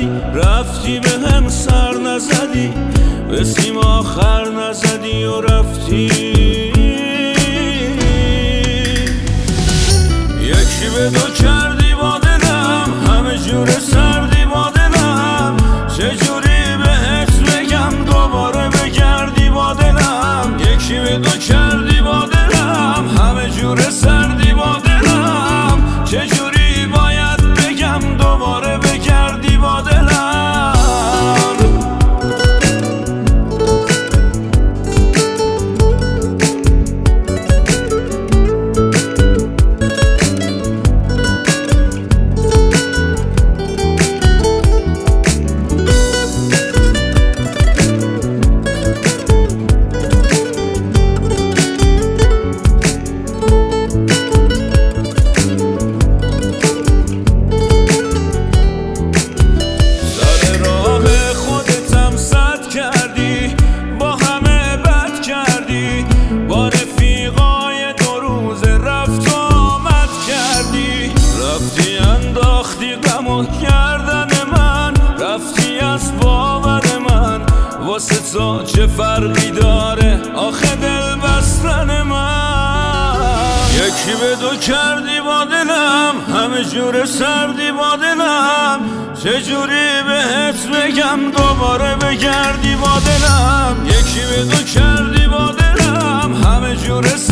کردی، رفتی به هم سر نزدی، به سیم آخر نزدی و رفتی. یکی به دو کردی با دلم، همه جور سردی با دلم، چجوری بهت بگم دوباره بگردی با دلم. یکی به دو کردی با دلم، همه جور سردی با دلم، چجوری باید بگم دوباره بگردی با دلم. رفتی انداختی غمو کردن من، رفتی از باور من، واسه تو چه فرقی داره آخه دل بستن من. یکی به دو کردی با دلم، همه جور سردی با دلم، چجوری بهت بگم دوباره بگردی با دلم. یکی به دو کردی با دلم، همه جور